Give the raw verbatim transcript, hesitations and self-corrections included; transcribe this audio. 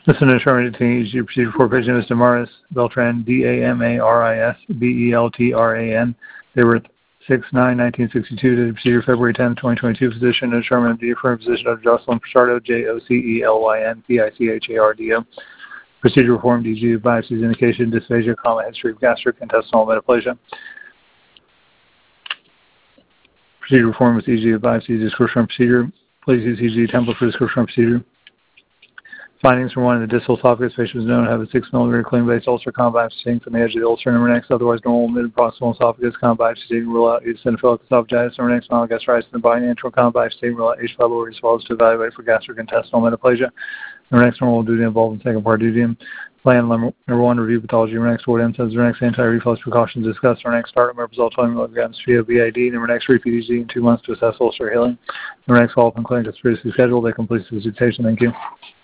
Listen to determine to E G procedure for patient is Damaris Beltran, D A M A R I S B E L T R A N. They were six nine nineteen sixty-two to the procedure February tenth, twenty twenty-two. Physician to determine the affirmed position of Jocelyn Pichardo, J O C E L Y N P I C H A R D O. Procedure performed E G biopsies indication dysphagia, comma, history of gastric intestinal metaplasia. Procedure performed with E G biopsies, description of procedure. Please use E G template for description of procedure. Findings from one of the distal esophagus patient was known to have a six millimeter clean base ulcer, comma biopsy from the edge of the ulcer, number next, otherwise normal mid proximal esophagus, comma biopsy rule out eosinophilic esophagitis, number next, mild gastritis in the body, natural, comma biopsy rule out H. pylori as well as to evaluate for gastric intestinal metaplasia. Number next, normal duty involved in second part duty. Plan number one, review pathology. Number next, ward M says, number next, anti-reflux precautions discussed. Number next, start omeprazole twenty milligrams via B I D. Number next, repeat E G in two months to assess ulcer healing. Number next, follow-up in clinic is previously scheduled. They complete the visitation. Thank you.